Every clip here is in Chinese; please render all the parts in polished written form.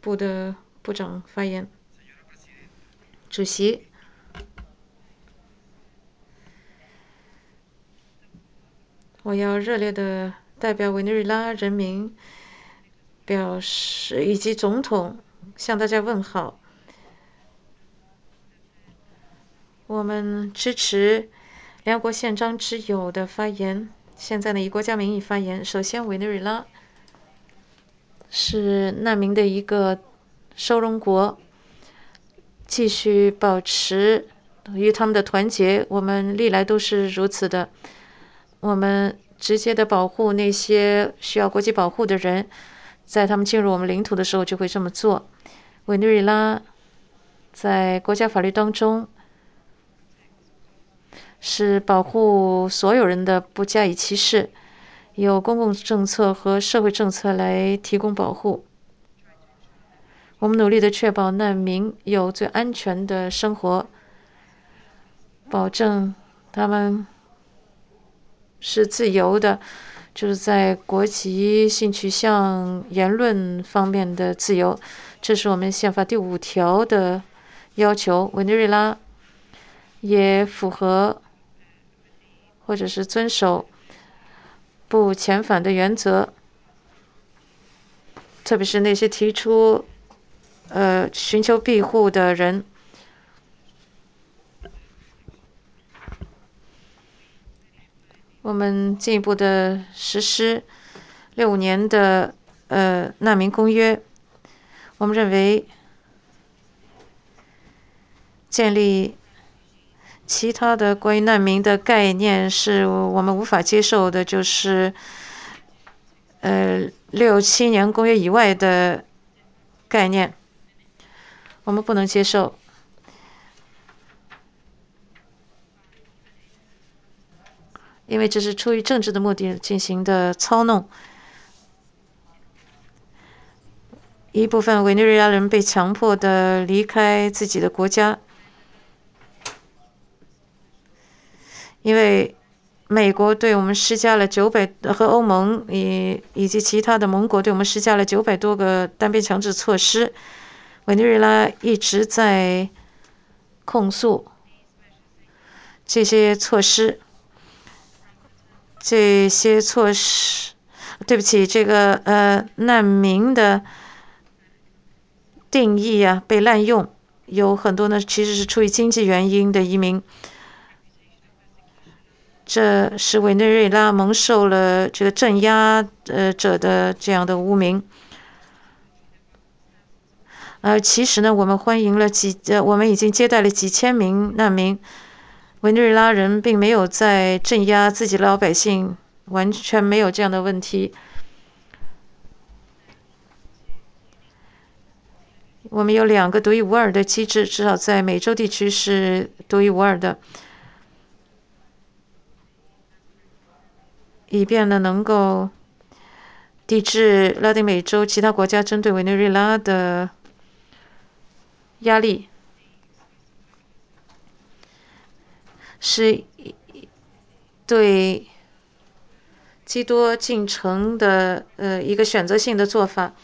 部的部长发言。主席，我要热烈的代表委内瑞拉人民表示，以及总统向大家问好。我们支持联合国宪章之友的发言。现在呢，以国家名义发言。首先，委内瑞拉是难民的一个收容国，继续保持与他们的团结，我们历来都是如此的。我们直接的保护那些需要国际保护的人，在他们进入我们领土的时候就会这么做。委内瑞拉在国家法律当中是保护所有人的，不加以歧视，有公共政策和社会政策来提供保护。我们努力的确保难民有最安全的生活，保证他们是自由的，就是在国籍、性取向、言论方面的自由，这是我们宪法第5条的要求。委内瑞拉也符合或者是遵守不遣返的原则，特别是那些提出寻求庇护的人。我们进一步的实施65年的难民公约。我们认为建立其他的关于难民的概念是我们无法接受的，就是67年公约以外的概念，我们不能接受。因为这是出于政治的目的进行的操弄。一部分委内瑞拉人被强迫的离开自己的国家，因为美国对我们施加了和欧盟以及其他的盟国对我们施加了900多个单边强制措施。委内瑞拉一直在控诉这些措施。对不起，这个难民的定义啊被滥用，有很多呢其实是出于经济原因的移民，这使委内瑞拉蒙受了这个镇压者的这样的污名。其实呢，我们已经接待了几千名难民。委内瑞拉人并没有在镇压自己的老百姓，完全没有这样的问题。我们有2个独一无二的机制，至少在美洲地区是独一无二的，以便呢能够抵制拉丁美洲其他国家针对委内瑞拉的压力，是对基多进程的一个选择性的做法。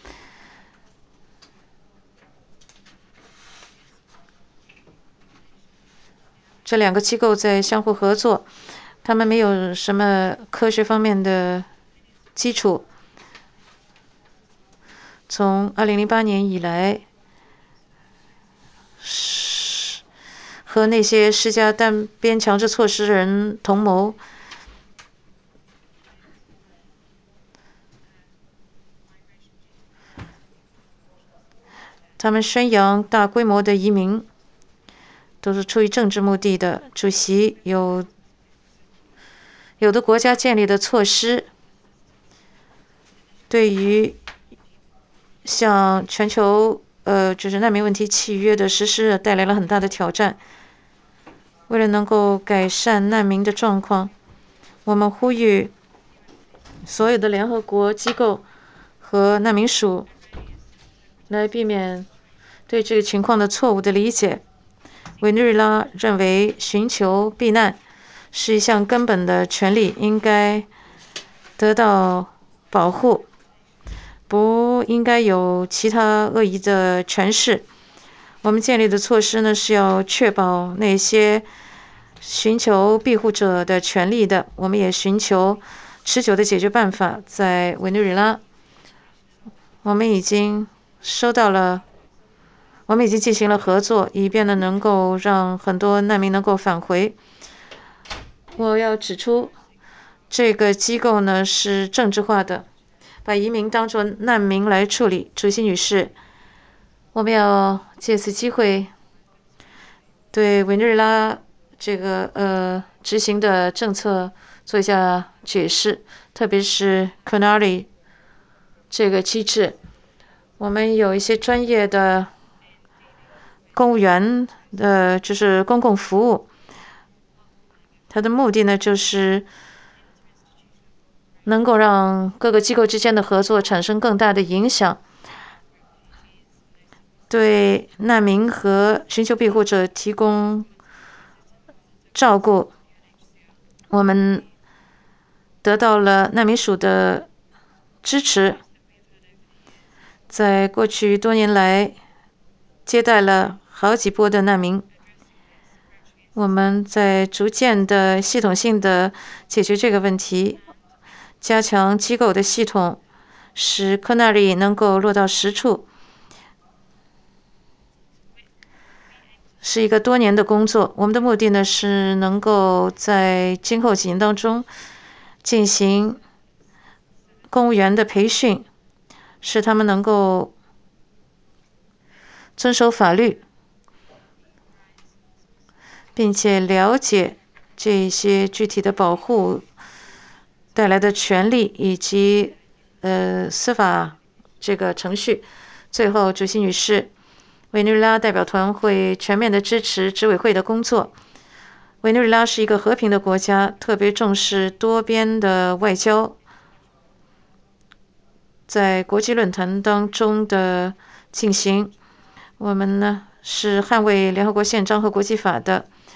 这2个机构在相互合作，他们没有什么科学方面的基础。从2008年以来，和那些施加单边强制措施的人同谋，他们宣扬大规模的移民都是出于政治目的的。主席，有的国家建立的措施对于像全球就是难民问题契约的实施带来了很大的挑战。为了能够改善难民的状况，我们呼吁所有的联合国机构和难民署来避免对这个情况的错误的理解。委内瑞拉认为寻求避难是一项根本的权利，应该得到保护。 不应该有其他恶意的诠释。我们建立的措施呢，是要确保那些寻求庇护者的权利的。我们也寻求持久的解决办法。在委内瑞拉，我们已经进行了合作，以便呢能够让很多难民能够返回。我要指出，这个机构呢是政治化的，把移民当作难民来处理。主席女士，我们要借此机会对委内瑞拉这个执行的政策做一下解释，特别是 CONARI 这个机制。我们有一些专业的公务员的，就是公共服务，它的目的呢就是能够让各个机构之间的合作产生更大的影响，对难民和寻求庇护者提供照顾。我们得到了难民署的支持，在过去多年来接待了好几波的难民。我们在逐渐的系统性的解决这个问题，加强机构的系统，使CONARI能够落到实处，是一个多年的工作。我们的目的呢是能够在今后几年当中进行公务员的培训，使他们能够遵守法律，并且了解这些具体的保护带来的权利以及司法这个程序。最后，主席女士，委内瑞拉代表团会全面的支持执委会的工作。委内瑞拉是一个和平的国家，特别重视多边的外交，在国际论坛当中的进行。我们呢是捍卫联合国宪章和国际法的。